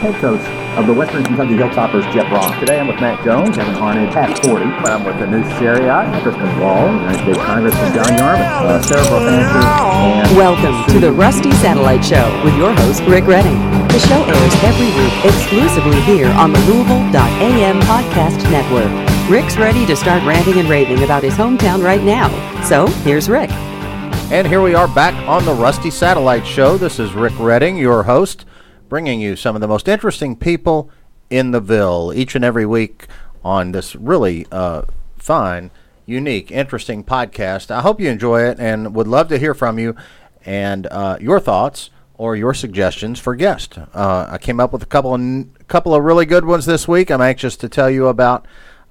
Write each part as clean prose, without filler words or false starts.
head coach of the Western Kentucky Hilltoppers, Jeff Ross. Today I'm with Matt Jones, Kevin Harned, Pat Forty. I'm with Anush Shariat, Kristen Wall, United States Congressman John Yarmouth, Sarah Bothancher, and welcome to the Rusty Satellite Show with your host, Rick Redding. The show airs every week exclusively here on the Louisville.am podcast network. Rick's ready to start ranting and raving about his hometown right now. So, here's Rick. And here we are back on the Rusty Satellite Show. This is Rick Redding, your host, bringing you some of the most interesting people in the Ville each and every week on this really fine, unique, interesting podcast. I hope you enjoy it and would love to hear from you and your thoughts or your suggestions for guests. I came up with a couple of really good ones this week. I'm anxious to tell you about.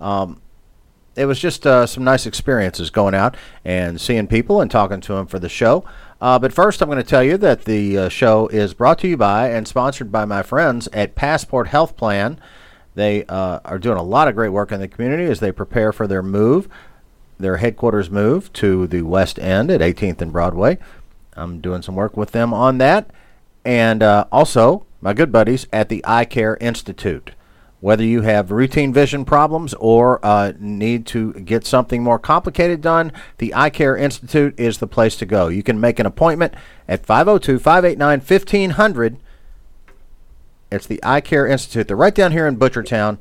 It was just some nice experiences going out and seeing people and talking to them for the show. But first, I'm going to tell you that the show is brought to you by and sponsored by my friends at Passport Health Plan. They are doing a lot of great work in the community as they prepare for their headquarters move to the West End at 18th and Broadway. I'm doing some work with them on that. And also, my good buddies at the Eye Care Institute. Whether you have routine vision problems or need to get something more complicated done, the Eye Care Institute is the place to go. You can make an appointment at 502-589-1500. It's the Eye Care Institute. They're right down here in Butchertown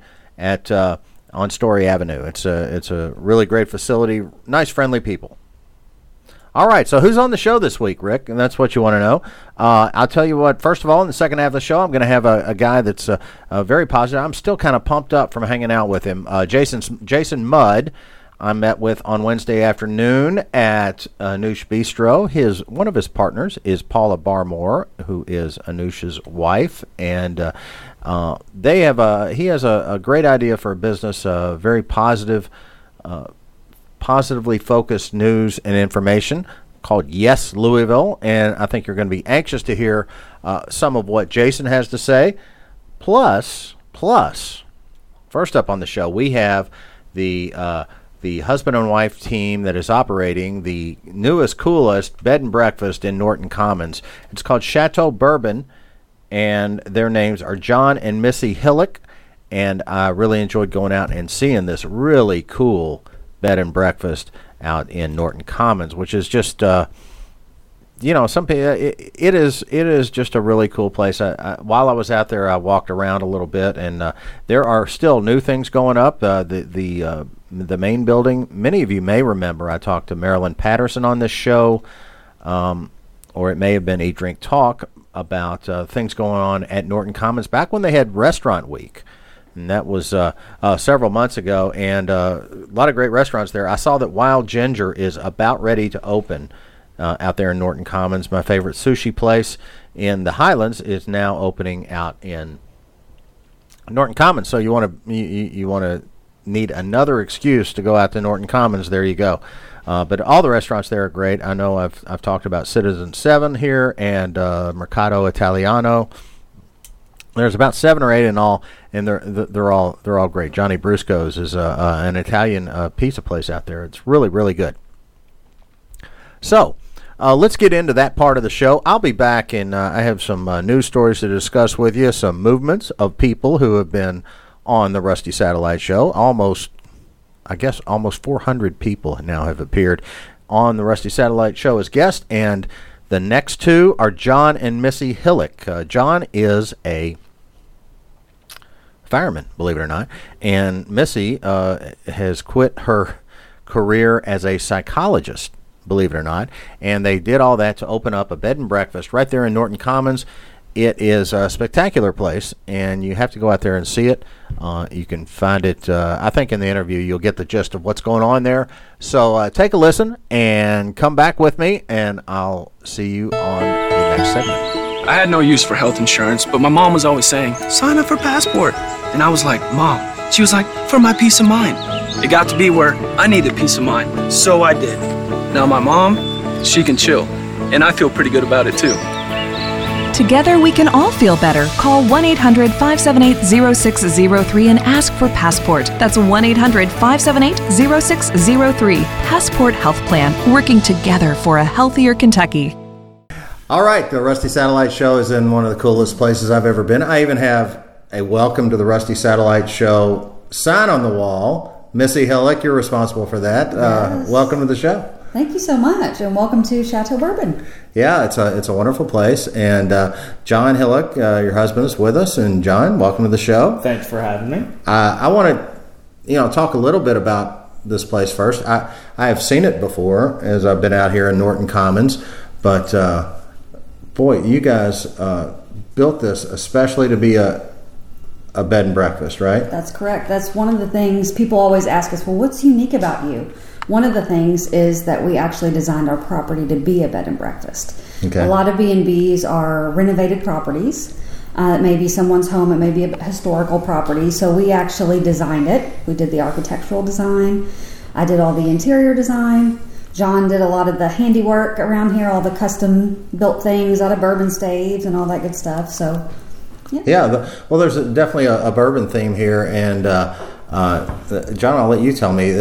on Story Avenue. It's a really great facility. Nice, friendly people. All right, so who's on the show this week, Rick? And that's what you want to know. I'll tell you what, first of all, in the second half of the show, I'm going to have a guy that's very positive. I'm still kind of pumped up from hanging out with him. Jason Mudd, I met with on Wednesday afternoon at Anush Bistro. One of his partners is Paula Barmore, who is Anush's wife, and he has a great idea for a business, very positive, positively focused news and information called Yes Louisville, and I think you're going to be anxious to hear some of what Jason has to say. Plus, first up on the show, we have the husband and wife team that is operating the newest, coolest bed and breakfast in Norton Commons. It's called Chateau Bourbon, and their names are John and Missy Hillick, and I really enjoyed going out and seeing this really cool bed and breakfast out in Norton Commons, which is just, some people, it is just a really cool place. While I was out there, I walked around a little bit, and there are still new things going up. The main building, many of you may remember, I talked to Marilyn Patterson on this show, or it may have been Eat, Drink, Talk, about things going on at Norton Commons back when they had Restaurant Week. And that was several months ago, and a lot of great restaurants there. I saw that Wild Ginger is about ready to open out there in Norton Commons. My favorite sushi place in the Highlands is now opening out in Norton Commons. So you want to need another excuse to go out to Norton Commons. There you go. But all the restaurants there are great. I know I've talked about Citizen 7 here and Mercato Italiano. There's about 7 or 8 in all, and they're all great. Johnny Brusco's is an Italian pizza place out there. It's really, really good. So let's get into that part of the show. I'll be back, and I have some news stories to discuss with you, some movements of people who have been on the Rusty Satellite Show. Almost 400 people now have appeared on the Rusty Satellite Show as guests, and the next two are John and Missy Hillick. John is a fireman, believe it or not, and Missy has quit her career as a psychologist, believe it or not, and they did all that to open up a bed and breakfast right there in Norton Commons. It is a spectacular place, and you have to go out there and see it. You can find it, I think in the interview you'll get the gist of what's going on there. So take a listen and come back with me, and I'll see you on the next segment. I had no use for health insurance, but my mom was always saying, sign up for Passport. And I was like, Mom. She was like, for my peace of mind. It got to be where I needed peace of mind, so I did. Now my mom, she can chill, and I feel pretty good about it too. Together we can all feel better. Call 1-800-578-0603 and ask for Passport. That's 1-800-578-0603. Passport Health Plan, working together for a healthier Kentucky. All right, the Rusty Satellite Show is in one of the coolest places I've ever been. I even have a welcome to the Rusty Satellite Show sign on the wall. Missy Hillick, you're responsible for that. Yes. Welcome to the show. Thank you so much, and welcome to Chateau Bourbon. Yeah, it's a wonderful place. And John Hillick, your husband, is with us. And John, welcome to the show. Thanks for having me. I want to, talk a little bit about this place first. I have seen it before as I've been out here in Norton Commons, but boy, you guys built this especially to be a bed and breakfast, right? That's correct. That's one of the things people always ask us, well, what's unique about you? One of the things is that we actually designed our property to be a bed and breakfast. Okay. A lot of B&Bs are renovated properties. It may be someone's home. It may be a historical property. So we actually designed it. We did the architectural design. I did all the interior design. John did a lot of the handiwork around here, all the custom built things out of bourbon staves and all that good stuff. So, yeah. Well, there's definitely a bourbon theme here. And John, I'll let you tell me.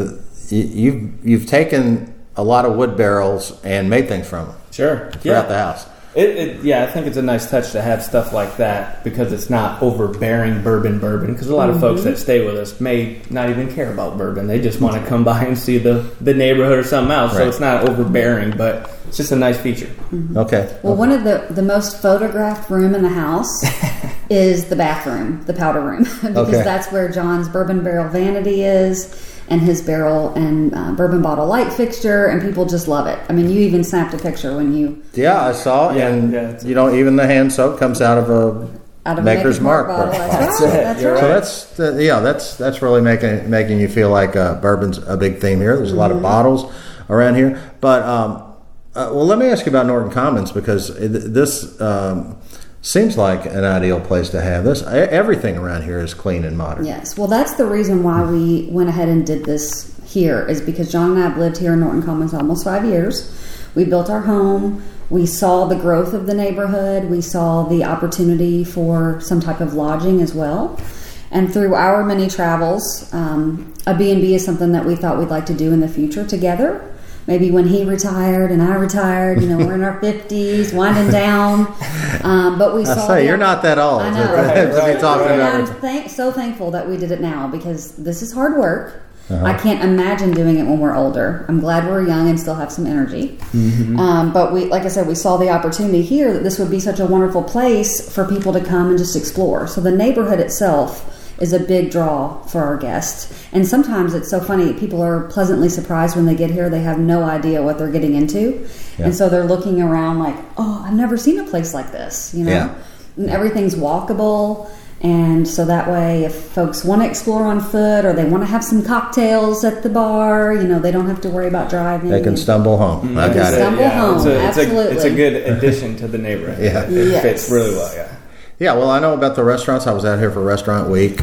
You've taken a lot of wood barrels and made things from them. Sure. Throughout the house. I think it's a nice touch to have stuff like that because it's not overbearing bourbon. Because a lot of folks that stay with us may not even care about bourbon. They just want to come by and see the neighborhood or something else. Right. So it's not overbearing, but it's just a nice feature. Mm-hmm. Okay. Well, one of the most photographed room in the house is the bathroom, the powder room, because that's where John's bourbon barrel vanity is. And his barrel and bourbon bottle light fixture, and people just love it. I mean, you even snapped a picture when you... Yeah, I saw, even the hand soap comes out of a Maker's Mark bottle. That's right. So that's really making you feel like bourbon's a big theme here. There's a lot of bottles around here. But, well, let me ask you about Norton Commons, because this... seems like an ideal place to have this. Everything around here is clean and modern. Yes. Well, that's the reason why we went ahead and did this here, is because John and I have lived here in Norton Commons almost 5 years. We built our home. We saw the growth of the neighborhood. We saw the opportunity for some type of lodging as well. And through our many travels, a B&B is something that we thought we'd like to do in the future together. Maybe when he retired and I retired, we're in our 50s, winding down. But we saw. You're not that old. I know. To be talking about it. I'm so thankful that we did it now, because this is hard work. I can't imagine doing it when we're older. I'm glad we're young and still have some energy. Mm-hmm. But we, like I said, we saw the opportunity here that this would be such a wonderful place for people to come and just explore. So the neighborhood itself is a big draw for our guests. And sometimes it's so funny, people are pleasantly surprised when they get here. They have no idea what they're getting into. Yeah. And so they're looking around like, oh, I've never seen a place like this, Yeah. And everything's walkable. And so that way, if folks want to explore on foot or they want to have some cocktails at the bar, they don't have to worry about driving. They can stumble home. I got it. Stumble home, absolutely. It's a good addition to the neighborhood. Yeah. It fits really well, yeah. Yeah, well, I know about the restaurants. I was out here for Restaurant Week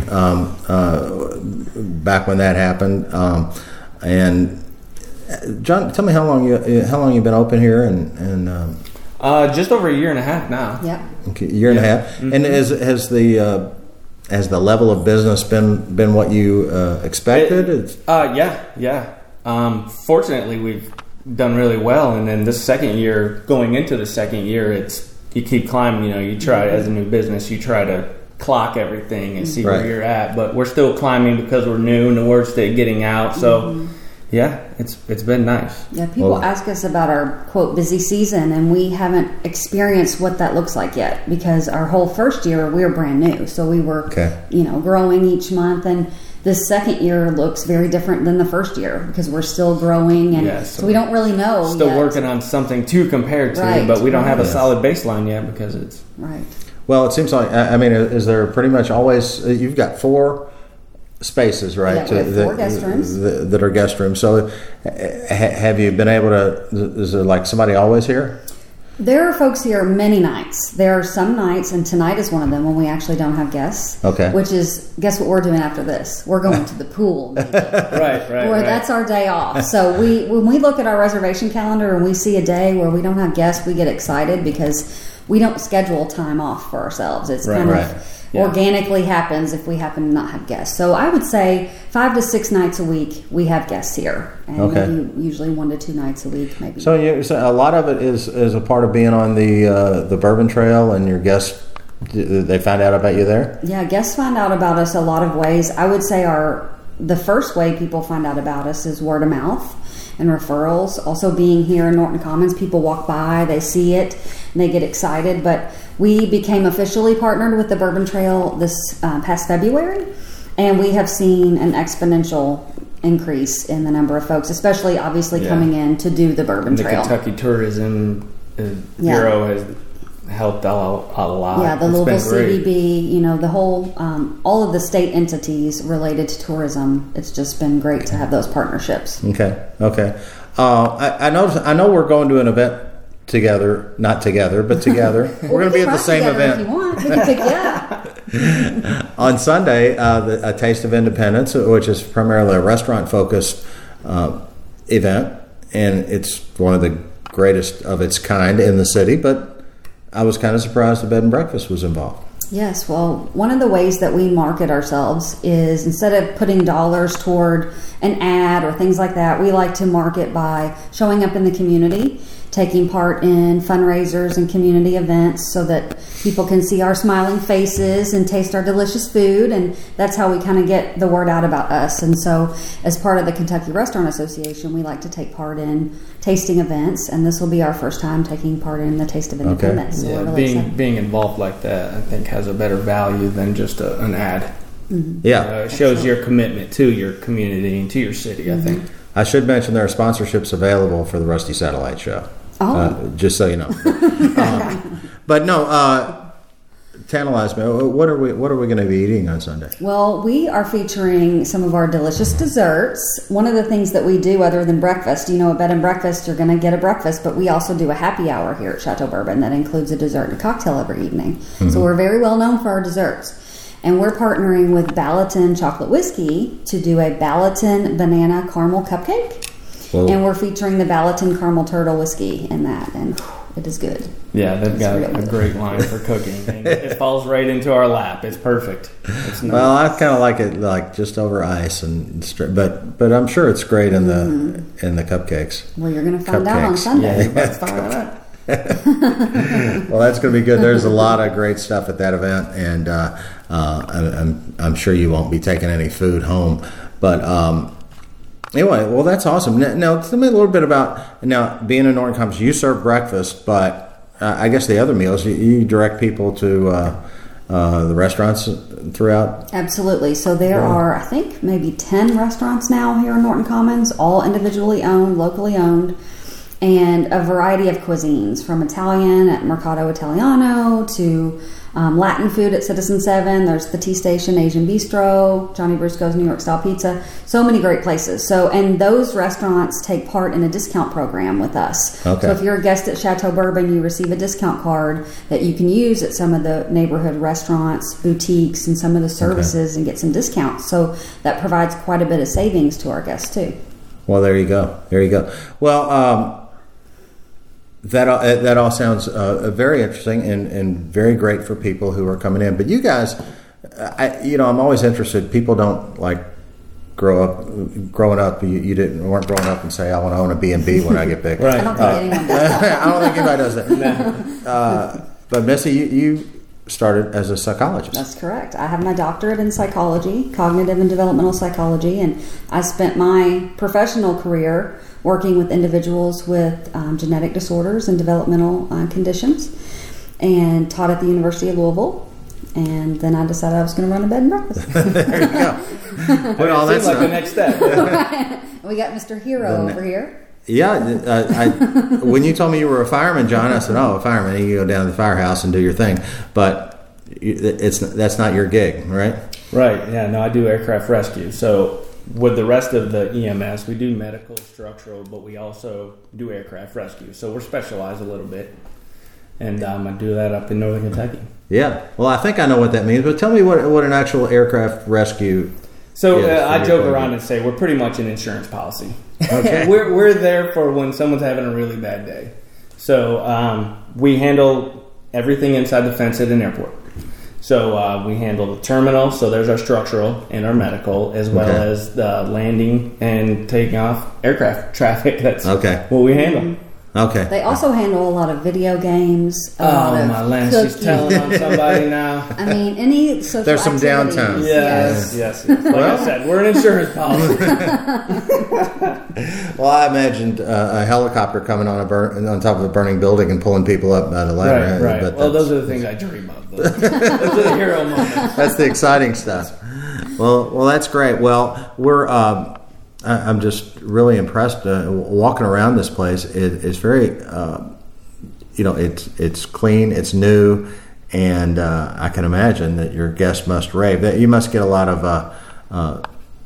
back when that happened. And John, tell me how long you've been open here, and just over a year and a half now. Yeah. Okay, year and a half. Mm-hmm. And has the level of business been what you expected? Yeah. Fortunately, we've done really well, and then going into the second year, you keep climbing. You try as a new business, you try to clock everything and see where you're at. But we're still climbing because we're new and the word's still getting out. So, it's been nice. Yeah, people ask us about our quote busy season, and we haven't experienced what that looks like yet, because our whole first year we were brand new, so we were growing each month, and this second year looks very different than the first year because we're still growing, and so we don't really know. Still working on something to compare to, but we don't have a solid baseline yet because it's right. Well, it seems like is there pretty much always you've got 4 spaces, right? Yeah, we have 4 guest rooms that are guest rooms. So, have you been able to? Is there like somebody always here? There are folks here many nights. There are some nights, and tonight is one of them, when we actually don't have guests. Okay. Which is, guess what we're doing after this? We're going to the pool. Right. That's our day off. So when we look at our reservation calendar and we see a day where we don't have guests, we get excited because we don't schedule time off for ourselves. It's organically happens if we happen to not have guests. So I would say 5 to 6 nights a week we have guests here, and maybe usually 1 to 2 nights a week, maybe. So a lot of it is a part of being on the Bourbon Trail, and your guests Did they find out about you there? Yeah, guests find out about us a lot of ways. I would say the first way people find out about us is word of mouth and referrals. Also, being here in Norton Commons, people walk by, they see it, and they get excited. But we became officially partnered with the Bourbon Trail this past February, and we have seen an exponential increase in the number of folks, especially obviously coming in to do the Bourbon Trail. The Kentucky Tourism Bureau has helped out a lot. Yeah, the Louisville CBB, the whole, all of the state entities related to tourism. It's just been great to have those partnerships. Okay. I know we're going to an event together, not together, but together. We're going to be at the same event. If you want, we can pick you up. On Sunday, a Taste of Independence, which is primarily a restaurant-focused event, and it's one of the greatest of its kind in the city, but I was kind of surprised the bed and breakfast was involved. Yes, well, one of the ways that we market ourselves is instead of putting dollars toward an ad or things like that, we like to market by showing up in the community, taking part in fundraisers and community events so that people can see our smiling faces and taste our delicious food, and that's how we kind of get the word out about us. And so as part of the Kentucky Restaurant Association, we like to take part in tasting events, and this will be our first time taking part in the Taste of Independence. Okay. So we're really being involved like that, I think, has a better value than just an ad. Mm-hmm. Yeah. It shows your commitment to your community and to your city, I think. I should mention there are sponsorships available for the Rusty Satellite Show. Just so you know. But no, tantalize me. What are we going to be eating on Sunday? Well, we are featuring some of our delicious desserts. One of the things that we do other than breakfast, a bed and breakfast, you're going to get a breakfast, but we also do a happy hour here at Chateau Bourbon that includes a dessert and a cocktail every evening. Mm-hmm. So we're very well known for our desserts. And we're partnering with Ballatin Chocolate Whiskey to do a Ballatin Banana Caramel Cupcake. Whoa. And we're featuring the Ballatin Caramel Turtle Whiskey in that, and it is good. Yeah, they've got a great line for cooking. And it falls right into our lap. It's perfect. It's nice. Well, I kind of like it like just over ice, but I'm sure it's great in the cupcakes. Well, you're going to find out on Sunday. Yeah, let's fire it up. Well, that's going to be good. There's a lot of great stuff at that event, and I'm sure you won't be taking any food home, but. Anyway, well, that's awesome. Now, tell me a little bit about, being in Norton Commons, you serve breakfast, but I guess the other meals, you direct people to the restaurants throughout? Absolutely. So there are, I think, maybe 10 restaurants now here in Norton Commons, all individually owned, locally owned, and a variety of cuisines, from Italian at Mercato Italiano to Latin food at Citizen 7. There's the Tea Station, Asian Bistro, Johnny Brusco's New York Style Pizza. So many great places. And those restaurants take part in a discount program with us. Okay. So if you're a guest at Chateau Bourbon, you receive a discount card that you can use at some of the neighborhood restaurants, boutiques, and some of the services and get some discounts. So that provides quite a bit of savings to our guests too. Well, there you go. Well, that all sounds very interesting and very great for people who are coming in. But you guys, I'm always interested. People don't like growing up. You weren't growing up and say, I want to own a B&B when I get big. Right. I don't think anyone does that. I don't think anybody does that. But Missy, you started as a psychologist. That's correct. I have my doctorate in psychology, cognitive and developmental psychology, and I spent my professional career working with individuals with genetic disorders and developmental conditions, and taught at the University of Louisville. And then I decided I was going to run a bed and breakfast. There you go. Well, that's like the next step. We got Mr. Hero over here. Yeah, when you told me you were a fireman, John, I said, "Oh, a fireman, you go down to the firehouse and do your thing." But that's not your gig, right? Right. Yeah. No, I do aircraft rescue. So with the rest of the EMS, we do medical, structural, but we also do aircraft rescue. So we're specialized a little bit, and I do that up in Northern Kentucky. Yeah. Well, I think I know what that means, but tell me what an actual aircraft rescue. So I joke around and say we're pretty much an insurance policy. Okay. We're there for when someone's having a really bad day. So we handle everything inside the fence at an airport. So we handle the terminal, so there's our structural and our medical, as well as the landing and taking off aircraft traffic. That's what we handle. Okay. They also handle a lot of video games. A lot of my land, cooking. she's telling on somebody now. I mean, any social There's some activities. downtime. Yes. Like I said, we're an insurance policy. Well, I imagined a helicopter coming on top of a burning building and pulling people up by the ladder. Right. But Well, those are the things I dream of. Though. Those are the hero moments. that's the exciting stuff. Well, that's great. Well, we're. I'm just really impressed. Walking around this place, it's very, it's clean, it's new, and I can imagine that your guests must rave. That you must get a lot of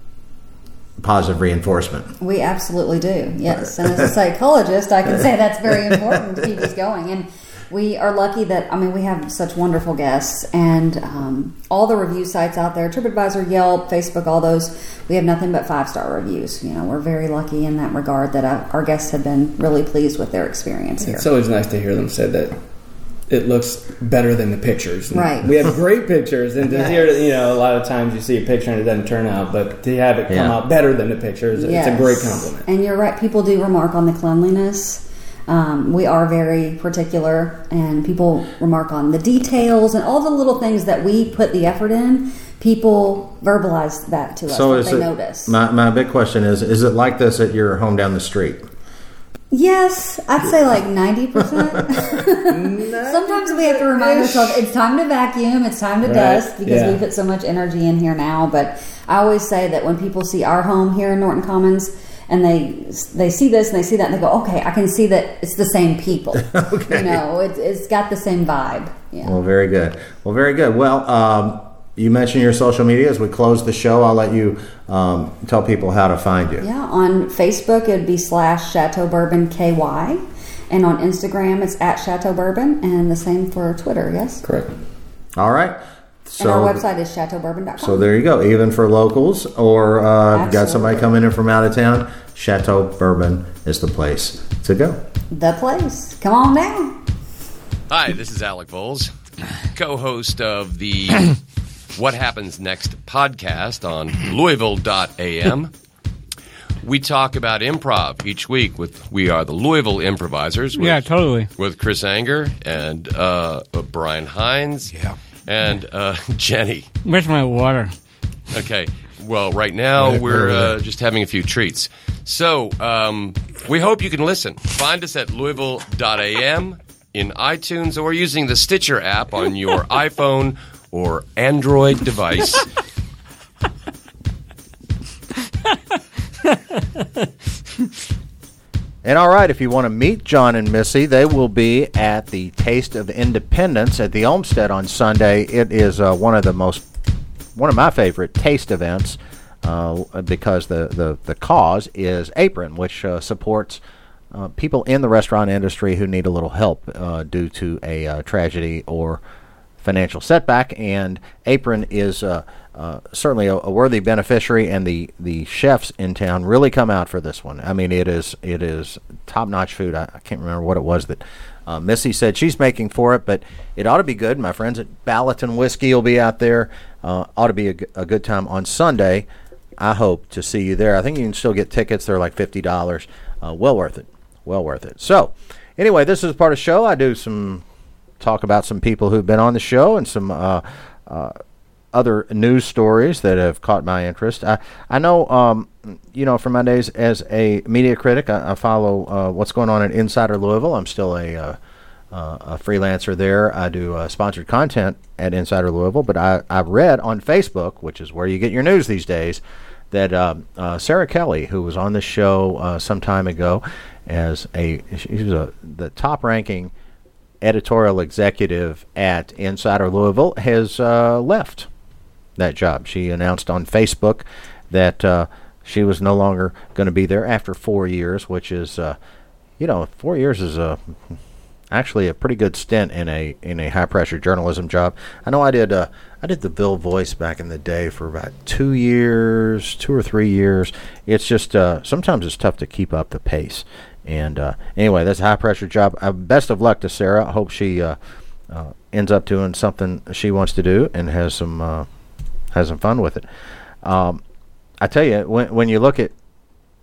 positive reinforcement. We absolutely do, yes. And as a psychologist, I can say that's very important to keep us going. And we are lucky that, we have such wonderful guests, and all the review sites out there, TripAdvisor, Yelp, Facebook, all those, we have nothing but 5-star reviews. We're very lucky in that regard that our guests have been really pleased with their experience here. It's always nice to hear them say that it looks better than the pictures. And right. We have great pictures, and to hear, a lot of times you see a picture and it doesn't turn out, but to have it come out better than the pictures, yes. It's a great compliment. And you're right, people do remark on the cleanliness. We are very particular, and people remark on the details and all the little things that we put the effort in. People verbalize that to us. So they notice. My big question is it like this at your home down the street? Yes, I'd say like 90%. Sometimes we have to remind ourselves it's time to vacuum, it's time to dust, because we put so much energy in here now. But I always say that when people see our home here in Norton Commons, and they see this and they see that, and they go, okay, I can see that it's the same people. Okay. It's got the same vibe. Yeah. Well, very good. Well, you mentioned your social media. As we close the show, I'll let you tell people how to find you. Yeah, on Facebook, it would be /Chateau Bourbon KY. And on Instagram, it's @Chateau Bourbon. And the same for Twitter, yes? Correct. All right. And our website is chateaubourbon.com. So there you go. Even for locals, or you've got somebody coming in from out of town, Chateau Bourbon is the place to go. The place. Come on down. Hi, this is Alec Voles, co-host of the What Happens Next podcast on Louisville.am. We talk about improv each week we are the Louisville Improvisers. Totally. With Chris Anger and Brian Hines. Yeah. And Jenny. Where's my water? Okay. Well, right now we're just having a few treats. So we hope you can listen. Find us at Louisville.am in iTunes or using the Stitcher app on your iPhone or Android device. And all right, if you want to meet John and Missy, they will be at the Taste of Independence at the Olmsted on Sunday. It is one of my favorite taste events because the cause is Apron, which supports people in the restaurant industry who need a little help due to a tragedy or financial setback, and Apron is certainly a worthy beneficiary, and the chefs in town really come out for this one. I mean, it is top-notch food. I can't remember what it was that Missy said she's making for it, but it ought to be good. My friends at Ballatin Whiskey will be out there. Ought to be a good time on Sunday. I hope to see you there. I think you can still get tickets. They're like $50. Well worth it. Well worth it. So, anyway, this is part of the show. I do talk about some people who've been on the show and some other news stories that have caught my interest. I know, from my days as a media critic, I follow what's going on at Insider Louisville. I'm still a freelancer there. I do sponsored content at Insider Louisville, but I've read on Facebook, which is where you get your news these days, that Sarah Kelly, who was on the show some time ago, she was the top-ranking editorial executive at Insider Louisville, has left that job. She announced on Facebook that she was no longer going to be there after 4 years, which is, 4 years is actually a pretty good stint in a high pressure journalism job. I know I did the Bill Voice back in the day for about 2 or 3 years. It's just sometimes it's tough to keep up the pace. And anyway, that's a high pressure job. Best of luck to Sarah. I hope she ends up doing something she wants to do and has some fun with it. I tell you, when you look at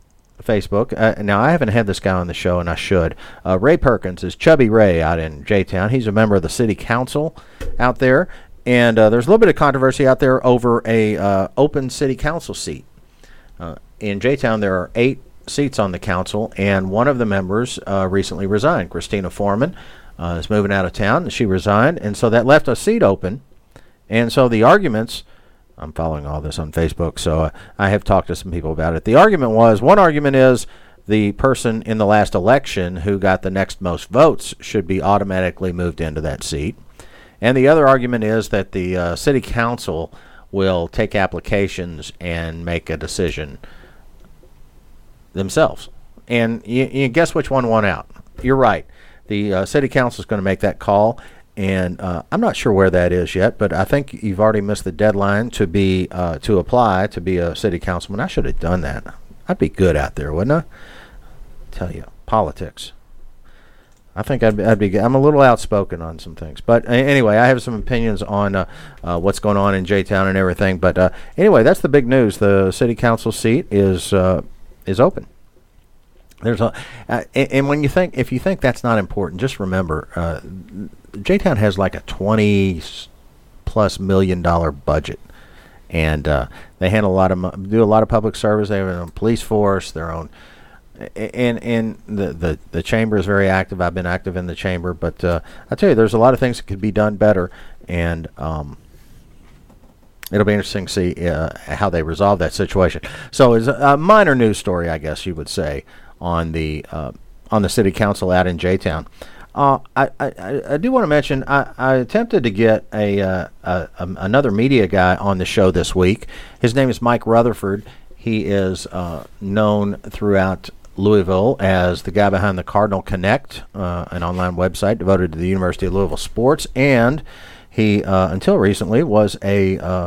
Facebook. Now, I haven't had this guy on the show, and I should. Ray Perkins is Chubby Ray out in J-Town. He's a member of the city council out there, and there's a little bit of controversy out there over a open city council seat. In J-Town, there are 8 seats on the council, and one of the members recently resigned. Christina Foreman is moving out of town, and she resigned, and so that left a seat open. And so the arguments, I'm following all this on Facebook, so I have talked to some people about it. The argument was, one argument is the person in the last election who got the next most votes should be automatically moved into that seat. And the other argument is that the city council will take applications and make a decision themselves. And you guess which one won out? You're right. The city council is going to make that call. And I'm not sure where that is yet, but I think you've already missed the deadline to be to apply to be a city councilman. I should have done that. I'd be good out there, wouldn't I? Tell you, politics. I think I'd be good. I'm a little outspoken on some things, but anyway, I have some opinions on what's going on in J-Town and everything. But anyway, that's the big news. The city council seat is open. There's and when if you think that's not important, just remember. J-Town has like a $20+ million budget, and they handle do a lot of public service. They have their own police force, their own, and the chamber is very active. I've been active in the chamber, but I tell you, there's a lot of things that could be done better, and it'll be interesting to see how they resolve that situation. So, it's a minor news story, I guess you would say, on the city council out in J-Town. I do want to mention I attempted to get another media guy on the show this week. His name is Mike Rutherford. He is known throughout Louisville as the guy behind the Cardinal Connect, an online website devoted to the University of Louisville sports, and he until recently was a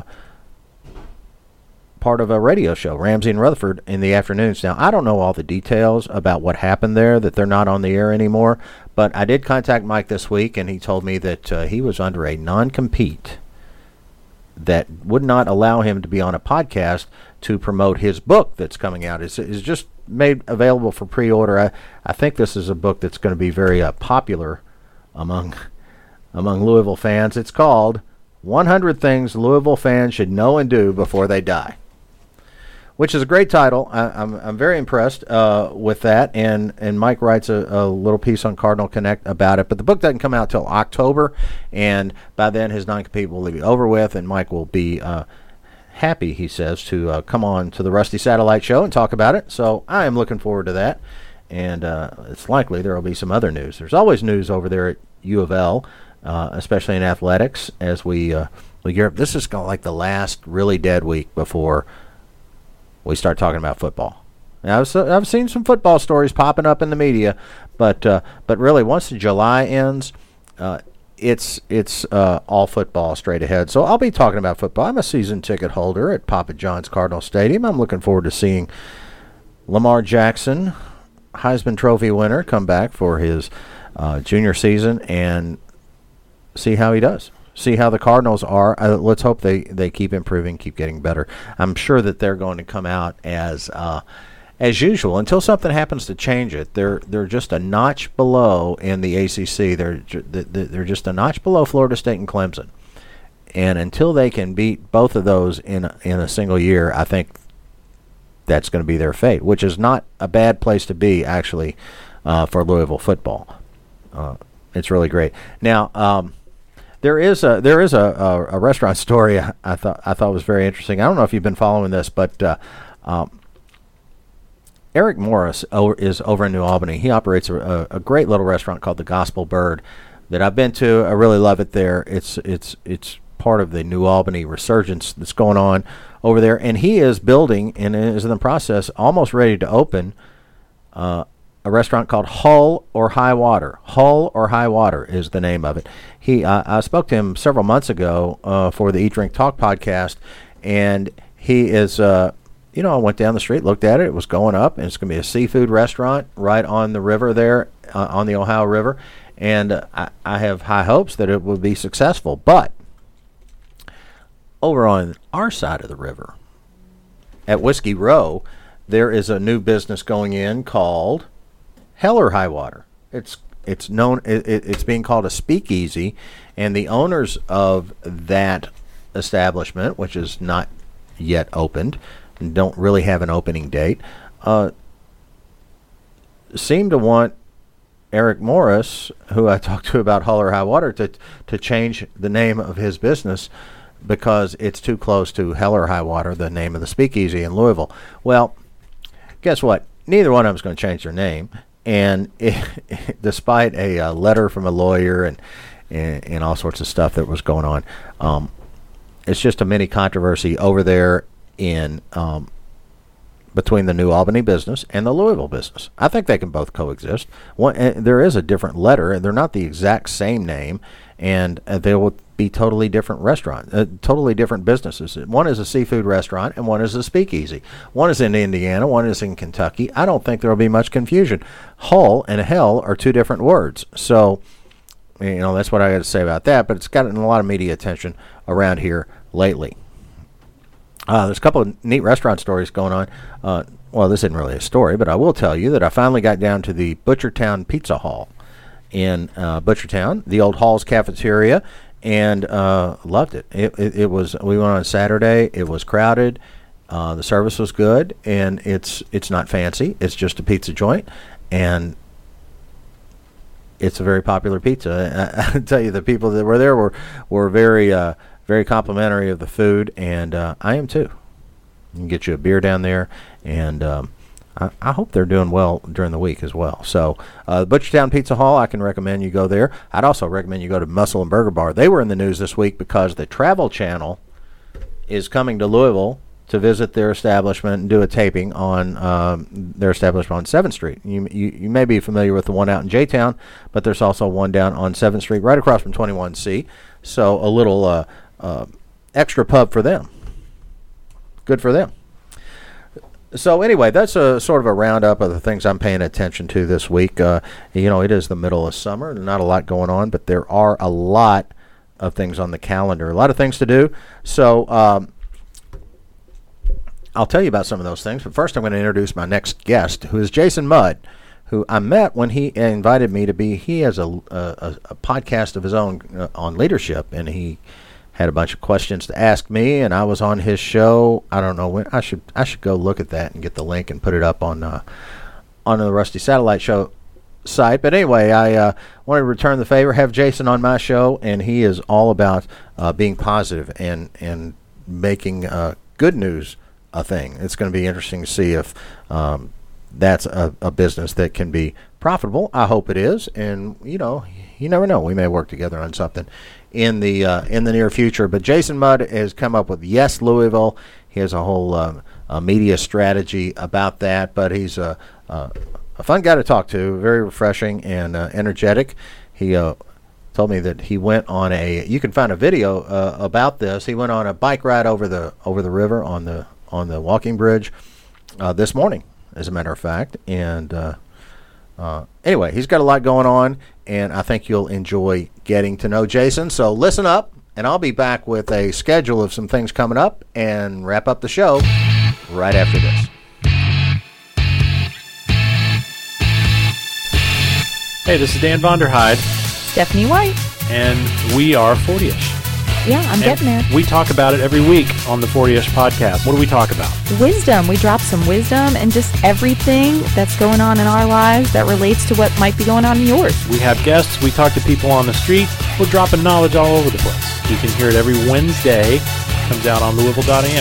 part of a radio show, Ramsey and Rutherford, in the afternoons. Now, I don't know all the details about what happened there, that they're not on the air anymore, but I did contact Mike this week, and he told me that he was under a non-compete that would not allow him to be on a podcast to promote his book that's coming out. It's just made available for pre-order. I think this is a book that's going to be very popular among Louisville fans. It's called 100 Things Louisville Fans Should Know and Do Before They Die, which is a great title. I'm very impressed with that, and Mike writes a little piece on Cardinal Connect about it. But the book doesn't come out till October, and by then his non-compete will be over with, and Mike will be happy, he says, to come on to the Rusty Satellite Show and talk about it. So I am looking forward to that, and it's likely there will be some other news. There's always news over there at U of L, especially in athletics, as we gear up. This is like the last really dead week before we start talking about football. Now, I've seen some football stories popping up in the media, but really, once July ends, it's all football straight ahead. So I'll be talking about football. I'm a season ticket holder at Papa John's Cardinal Stadium. I'm looking forward to seeing Lamar Jackson, Heisman Trophy winner, come back for his junior season and see how he does. See how the Cardinals are. Let's hope they keep improving, keep getting better. I'm sure that they're going to come out as usual until something happens to change it. They're just a notch below in the ACC. They're just a notch below Florida State and Clemson. And until they can beat both of those in a single year, I think that's going to be their fate, which is not a bad place to be actually for Louisville football. It's really great. Now. There is a restaurant story I thought was very interesting. I don't know if you've been following this, but Eric Morris is over in New Albany. He operates a great little restaurant called the Gospel Bird that I've been to. I really love it there. It's part of the New Albany resurgence that's going on over there, and he is building and is in the process, almost ready to open a restaurant called Hull or High Water. Hull or High Water is the name of it. I spoke to him several months ago for the Eat, Drink, Talk podcast, and he is, I went down the street, looked at it. It was going up, and it's going to be a seafood restaurant right on the river there, on the Ohio River, and I have high hopes that it will be successful. But over on our side of the river, at Whiskey Row, there is a new business going in called Hell or High Water. It's being called a speakeasy, and the owners of that establishment, which is not yet opened, and don't really have an opening date, seem to want Eric Morris, who I talked to about Hell or High Water, to change the name of his business because it's too close to Hell or High Water, the name of the speakeasy in Louisville. Well, guess what? Neither one of them is going to change their name. And despite a letter from a lawyer and all sorts of stuff that was going on, it's just a mini controversy over there in between the New Albany business and the Louisville business. I think they can both coexist. There is a different letter, and they're not the exact same name, and they will be totally different restaurants, totally different businesses. One is a seafood restaurant, and one is a speakeasy. One is in Indiana, one is in Kentucky. I don't think there will be much confusion. Hull and hell are two different words. So, that's what I got to say about that, but it's gotten a lot of media attention around here lately. There's a couple of neat restaurant stories going on. Well, this isn't really a story, but I will tell you that I finally got down to the Butchertown Pizza Hall in Butchertown, the old Hall's Cafeteria, and loved it. It was. We went on Saturday. It was crowded. The service was good, and it's not fancy. It's just a pizza joint, and it's a very popular pizza. I tell you, the people that were there were very complimentary of the food, and I am too. You can get you a beer down there, and I hope they're doing well during the week as well. So Butchertown Pizza Hall, I can recommend you go there. I'd also recommend you go to Muscle and Burger Bar. They were in the news this week because the Travel Channel is coming to Louisville to visit their establishment and do a taping on their establishment on 7th Street. You may be familiar with the one out in J-Town, but there's also one down on 7th Street right across from 21C. So a little extra pub for them. Good for them. So anyway, that's a sort of a roundup of the things I'm paying attention to this week. It is the middle of summer. There's not a lot going on, but there are a lot of things on the calendar, a lot of things to do. So I'll tell you about some of those things, but first I'm going to introduce my next guest, who is Jason Mudd, who I met when he invited me to be. He has a podcast of his own on leadership, and he had a bunch of questions to ask me, and I was on his show. I don't know when. I should go look at that and get the link and put it up on the Rusty Satellite Show site. But anyway, I wanted to return the favor, have Jason on my show, and he is all about being positive and making good news a thing. It's going to be interesting to see if that's a business that can be profitable. I hope it is, and you never know. We may work together on something in the near future. But Jason Mudd has come up with Yes Louisville. He has a whole media strategy about that. But he's a fun guy to talk to, very refreshing and energetic. He told me that he went on you can find a video about this. He went on a bike ride over the river on the walking bridge this morning, as a matter of fact. And anyway, he's got a lot going on, and I think you'll enjoy getting to know Jason. So listen up, and I'll be back with a schedule of some things coming up and wrap up the show right after this. Hey, this is Dan Vonderheide. Stephanie White. And we are 40ish. Yeah, I'm getting there. We talk about it every week on the 40ish podcast. What do we talk about? Wisdom. We drop some wisdom and just everything that's going on in our lives that relates to what might be going on in yours. We have guests. We talk to people on the street. We're dropping knowledge all over the place. You can hear it every Wednesday. Comes out on Louisville.am.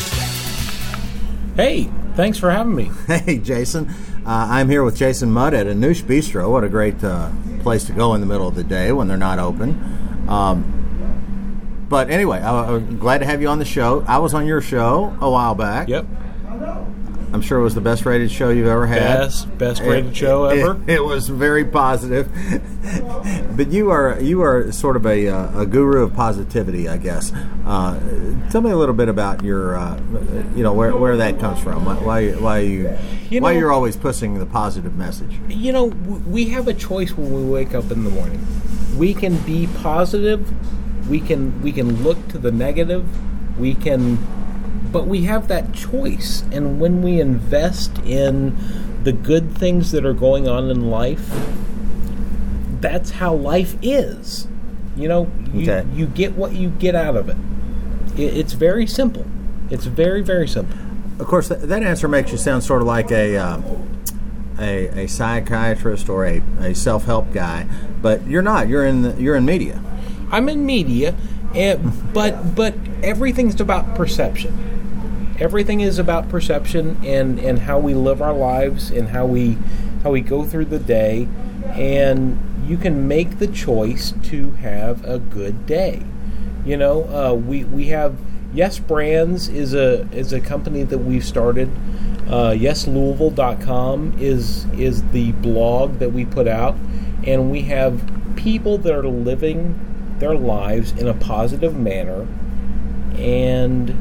Hey, thanks for having me. Hey, Jason. I'm here with Jason Mudd at Anoush Bistro. What a great place to go in the middle of the day when they're not open. But anyway, I'm glad to have you on the show. I was on your show a while back. Yep. I'm sure it was the best rated show you've ever had. Best rated show ever. It was very positive. But you are sort of a guru of positivity, I guess. Tell me a little bit about your where that comes from. Why you're always pushing the positive message. We have a choice when we wake up in the morning. We can be positive. We can look to the negative. We can But we have that choice, and when we invest in the good things that are going on in life, that's how life is. You get what you get out of it. It's very simple. It's very, very simple. Of course, that answer makes you sound sort of like a psychiatrist or a self-help guy, but you're not. You're in media. I'm in media, but everything's about perception. Everything is about perception and how we live our lives and how we go through the day, and you can make the choice to have a good day. We have Yes Brands is a company that we've started. YesLouisville.com is the blog that we put out, and we have people that are living their lives in a positive manner, and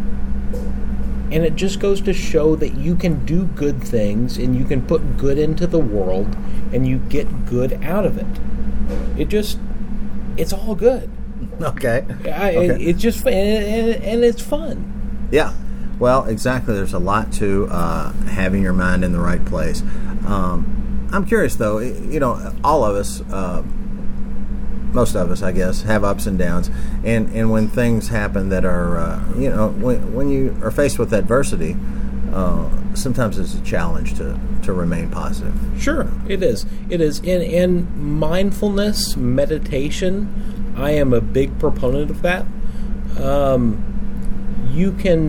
it just goes to show that you can do good things and you can put good into the world and you get good out of it. It's all good. Okay. It's just fun, and it's fun. Yeah. Well, exactly. There's a lot to having your mind in the right place. I'm curious, though. All of us, most of us, I guess, have ups and downs. And when things happen that are, when you are faced with adversity, sometimes it's a challenge to remain positive. Sure, it is. It is. And mindfulness, meditation, I am a big proponent of that. You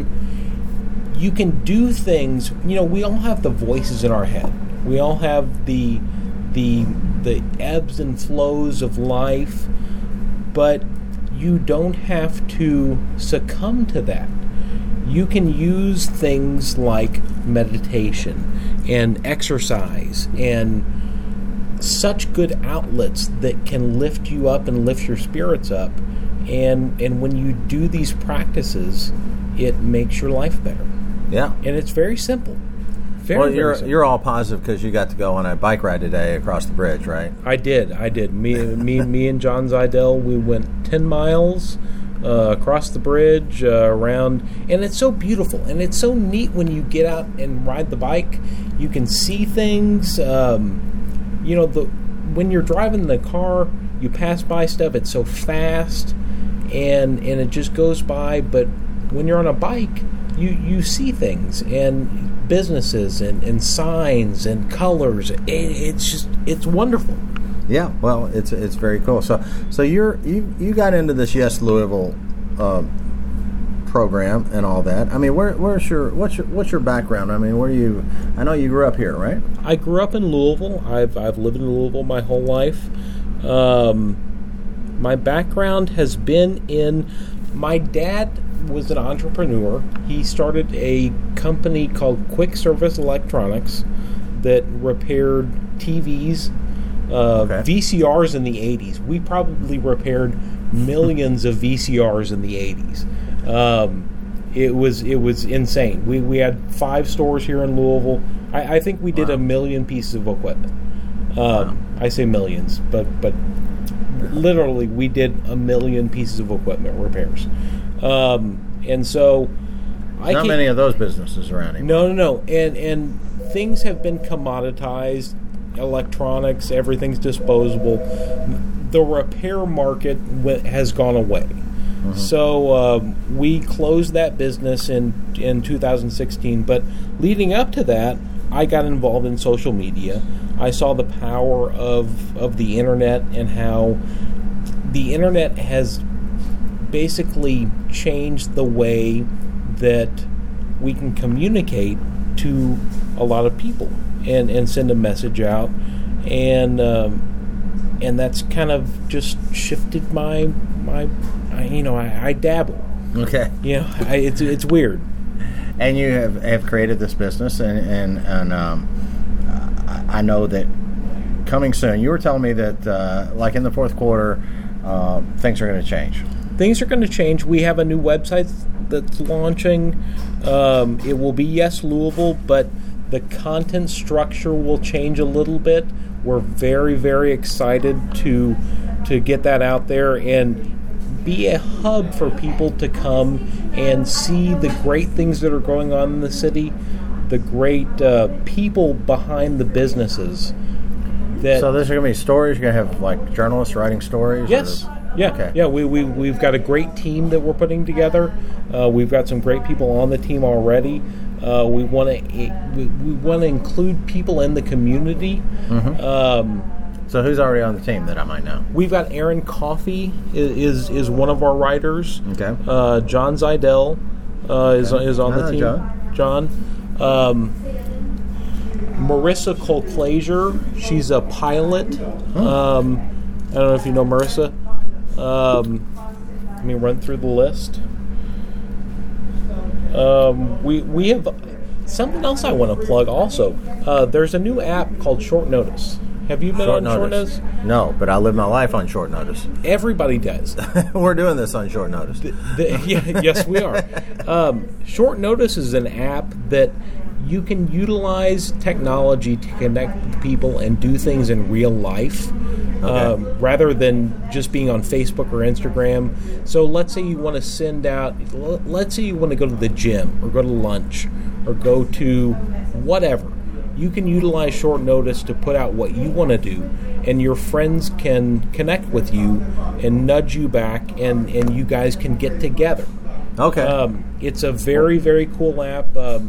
can do things. We all have the voices in our head. We all have the ebbs and flows of life, but you don't have to succumb to that. You can use things like meditation and exercise and such good outlets that can lift you up and lift your spirits up. And when you do these practices, it makes your life better. Yeah. And it's very simple. You're all positive because you got to go on a bike ride today across the bridge, right? I did. Me and John Zidell, we went 10 miles across the bridge around, and it's so beautiful and it's so neat when you get out and ride the bike. You can see things. When you're driving the car, you pass by stuff. It's so fast, and it just goes by. But when you're on a bike, you see things and businesses and signs and colors. It's wonderful. Yeah, well, it's very cool. So you got into this Yes Louisville program and all that. I mean, what's your background? I mean, I know you grew up here, right? I grew up in Louisville. I've lived in Louisville my whole life. My background has been in. My dad was an entrepreneur. He started a company called Quick Service Electronics that repaired TVs, VCRs in the 80s. We probably repaired millions of VCRs in the 80s. It was insane. We had 5 stores here in Louisville. I think we did 1 million pieces of equipment. I say millions, but literally we did 1 million pieces of equipment repairs. And so not many of those businesses around anymore. No. And things have been commoditized. Electronics, everything's disposable. The repair market has gone away. Mm-hmm. So we closed that business in 2016. But leading up to that, I got involved in social media. I saw the power of the internet and how the internet has basically changed the way that we can communicate to a lot of people and send a message out, and that's kind of just shifted my I dabble. Okay. It's weird. And you have created this business, and I know that coming soon. You were telling me that like in the fourth quarter, things are going to change. Things are going to change. We have a new website that's launching. It will be Yes Louisville, but the content structure will change a little bit. We're very, very excited to get that out there. And be a hub for people to come and see the great things that are going on in the city, the great people behind the businesses. So there's going to be stories. You're going to have like journalists writing stories. Yes. Yeah. Okay. Yeah. We've got a great team that we're putting together. We've got some great people on the team already. We want to include people in the community. Mm-hmm. So who's already on the team that I might know? We've got Aaron Coffey is one of our writers. Okay. John Zidell is on the team. John. Marissa Colclazier, she's a pilot. I don't know if you know Marissa. Let me run through the list. We have something else I want to plug also. There's a new app called Short Notice. Have you been on Short Notice? No, but I live my life on Short Notice. Everybody does. We're doing this on Short Notice. Yes, we are. Short Notice is an app that you can utilize technology to connect with people and do things in real life, rather than just being on Facebook or Instagram. So let's say you want to let's say you want to go to the gym or go to lunch or go to whatever. You can utilize Short Notice to put out what you want to do, and your friends can connect with you and nudge you back, and you guys can get together. Okay. It's a very, very cool app.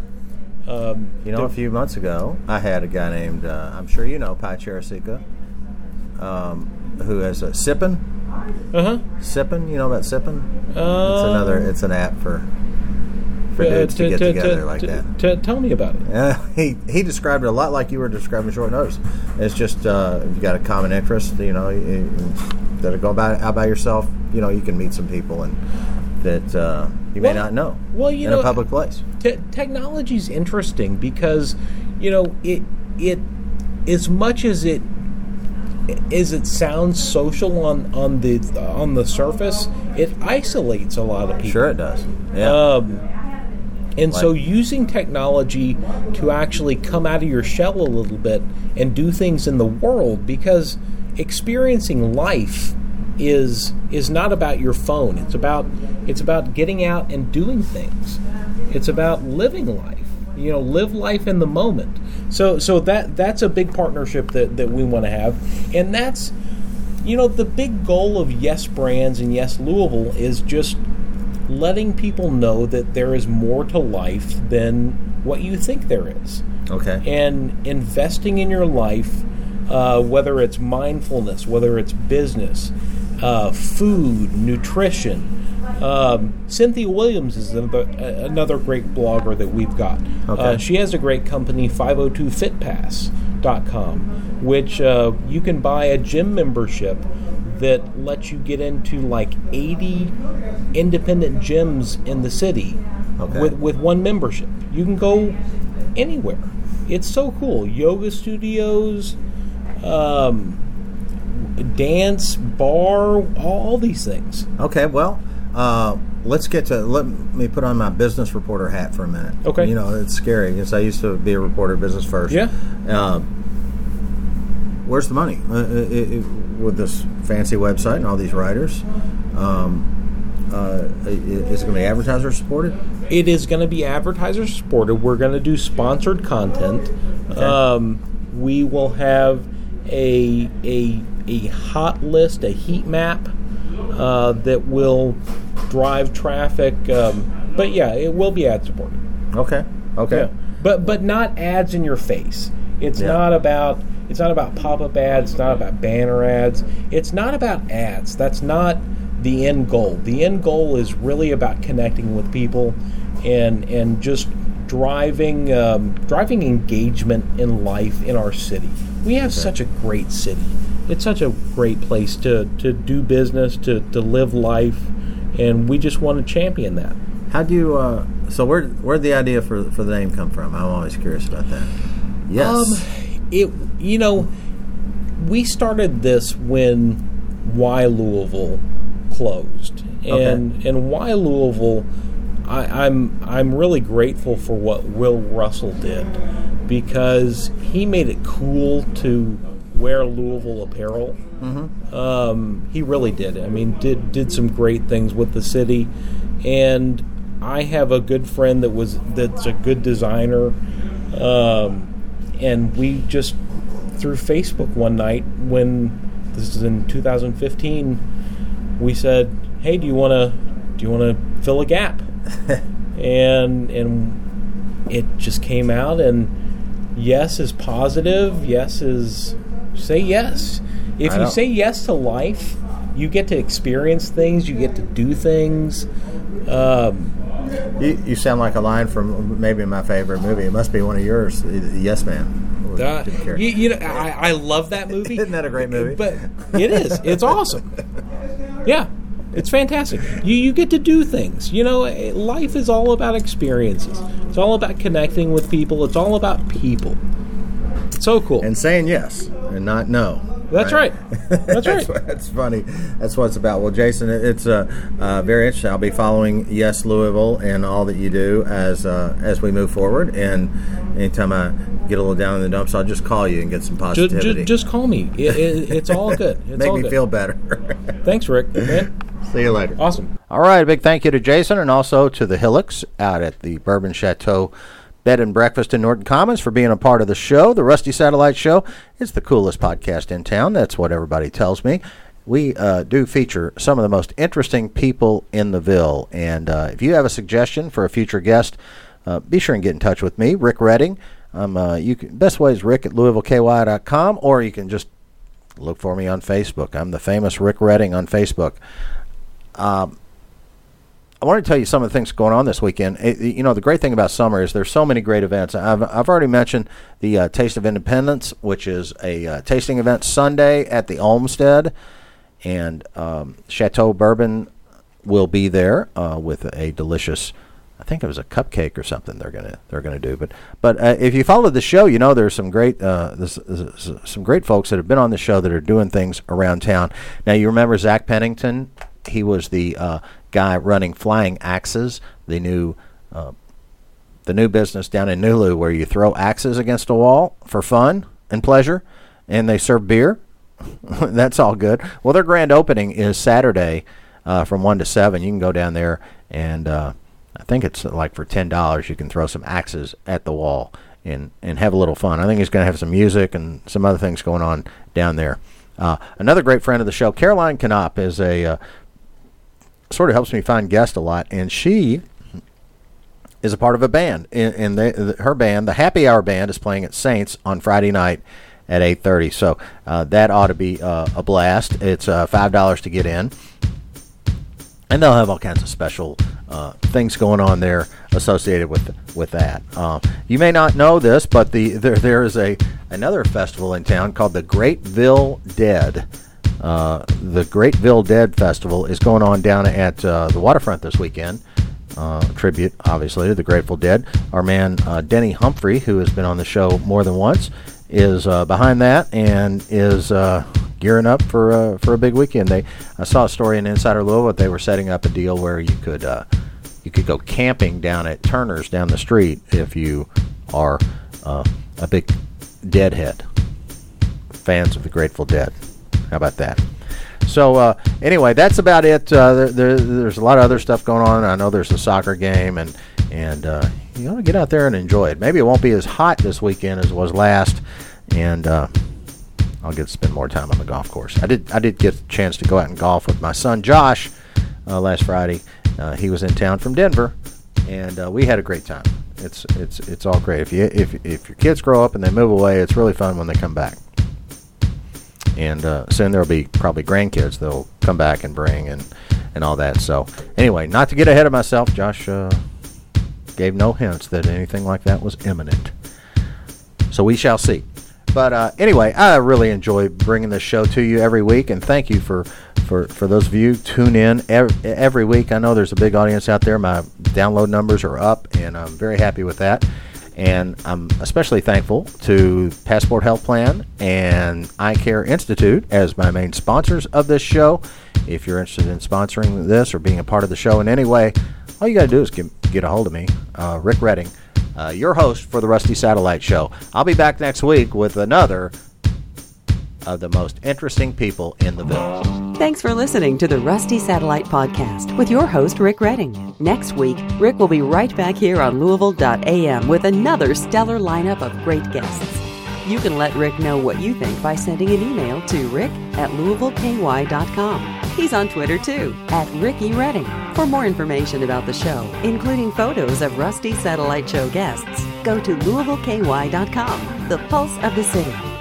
A few months ago, I had a guy named, I'm sure you know, Pi Charasica, who has a Sippin'. Sippin', you know about Sippin'? It's an app for dudes to get together like that. Tell me about it. He described it a lot like you were describing Short Notice. It's just you got a common interest, that go out by yourself. You can meet some people and that you may not know. Well, in a public place. Technology is interesting because it as much as it sounds social on the surface, it isolates a lot of people. Sure, it does. Yeah. So using technology to actually come out of your shell a little bit and do things in the world, because experiencing life is not about your phone. It's about getting out and doing things. It's about living life. Live life in the moment. So that's a big partnership that we want to have, and that's the big goal of Yes Brands and Yes Louisville is just letting people know that there is more to life than what you think there is. Okay. And investing in your life, whether it's mindfulness, whether it's business, food, nutrition. Cynthia Williams is another great blogger that we've got. Okay. She has a great company, 502fitpass.com, which you can buy a gym membership that lets you get into like 80 independent gyms in the city with one membership. You can go anywhere. It's so cool. Yoga studios, dance, bar, all these things. Okay, well, let me put on my business reporter hat for a minute. Okay. It's scary because I used to be a reporter, business first. Yeah. Where's the money with this fancy website and all these writers? Is it going to be advertiser supported? It is going to be advertiser supported. We're going to do sponsored content. Okay. We will have a hot list, a heat map that will drive traffic. But yeah, it will be ad supported. Okay. Yeah. But not ads in your face. It's not about pop-up ads. It's not about banner ads. It's not about ads. That's not the end goal. The end goal is really about connecting with people and just driving engagement in life in our city. We have such a great city. It's such a great place to do business, to live life, and we just want to champion that. How do you? So where'd the idea for the name come from? I'm always curious about that. Yes. We started this when Why Louisville closed, and Why Louisville, I'm really grateful for what Will Russell did, because he made it cool to wear Louisville apparel. He really did. I mean, did some great things with the city, and I have a good friend that's a good designer, and we just through Facebook one night when this is in 2015, we said, "Hey, do you want to fill a gap?" and it just came out, and yes is positive. Yes is say yes. If you say yes to life, you get to experience things. You get to do things. You sound like a line from maybe my favorite movie. It must be one of yours, Yes Man. I love that movie. Isn't that a great movie? But it is. It's awesome. Yeah, it's fantastic. You get to do things. Life is all about experiences. It's all about connecting with people. It's all about people. It's so cool. And saying yes and not no. That's right. That's right. That's funny. That's what it's about. Well, Jason, it's very interesting. I'll be following Yes Louisville and all that you do as we move forward. And anytime I get a little down in the dumps, I'll just call you and get some positivity. Just call me. It's all good. It's Make all me good. feel better. Thanks, Rick. Man. See you later. Awesome. All right. A big thank you to Jason and also to the Hillocks out at the Bourbon Chateau Bed and Breakfast in Norton Commons for being a part of the show. The Rusty Satellite Show is the coolest podcast in town. That's what everybody tells me. We do feature some of the most interesting people in the Ville. And if you have a suggestion for a future guest, be sure and get in touch with me, Rick Redding. Best way is Rick at LouisvilleKY.com, or you can just look for me on Facebook. I'm the famous Rick Redding on Facebook. I want to tell you some of the things going on this weekend. The great thing about summer is there's so many great events. I've already mentioned the Taste of Independence, which is a tasting event Sunday at the Olmsted, and Chateau Bourbon will be there with a delicious, I think it was a cupcake or something they're gonna do. But if you follow the show, there's some great some great folks that have been on the show that are doing things around town. Now you remember Zach Pennington? He was the guy running Flying Axes, the new business down in Nulu where you throw axes against a wall for fun and pleasure, and they serve beer. That's all good. Well, their grand opening is Saturday from 1 to 7. You can go down there, and I think it's like for $10 you can throw some axes at the wall and have a little fun. I think he's going to have some music and some other things going on down there. Another great friend of the show, Caroline Knopp, is a sort of helps me find guests a lot, and she is a part of a band. And her band, the Happy Hour Band, is playing at Saints on Friday night at 8:30. So that ought to be a blast. It's $5 to get in, and they'll have all kinds of special things going on there associated with that. You may not know this, but there is another festival in town called the Great Ville Dead. The Great Ville Dead Festival is going on down at the waterfront this weekend. Tribute, obviously, to the Grateful Dead. Our man Denny Humphrey, who has been on the show more than once, is behind that and is gearing up for a big weekend. I saw a story in Insider Louisville that they were setting up a deal where you could go camping down at Turner's down the street if you are a big Deadhead, fans of the Grateful Dead. How about that? So anyway, that's about it. There's a lot of other stuff going on. I know there's a soccer game, and you ought to get out there and enjoy it. Maybe it won't be as hot this weekend as it was last, and I'll get to spend more time on the golf course. I did get a chance to go out and golf with my son Josh last Friday. He was in town from Denver, and we had a great time. It's all great. If your kids grow up and they move away, it's really fun when they come back. And soon there will be probably grandkids they'll come back and bring and all that. So anyway, not to get ahead of myself, Josh gave no hints that anything like that was imminent. So we shall see. But anyway, I really enjoy bringing this show to you every week, and thank you for those of you who tune in every week. I know there's a big audience out there. My download numbers are up, and I'm very happy with that. And I'm especially thankful to Passport Health Plan and Eye Care Institute as my main sponsors of this show. If you're interested in sponsoring this or being a part of the show in any way, all you got to do is get a hold of me, Rick Redding, your host for the Rusty Satellite Show. I'll be back next week with another of the most interesting people in the Ville. Thanks for listening to the Rusty Satellite Podcast with your host, Rick Redding. Next week, Rick will be right back here on Louisville.am with another stellar lineup of great guests. You can let Rick know what you think by sending an email to rick@louisvilleky.com. He's on Twitter too, @Ricky Redding. For more information about the show, including photos of Rusty Satellite Show guests, go to louisvilleky.com, the pulse of the city.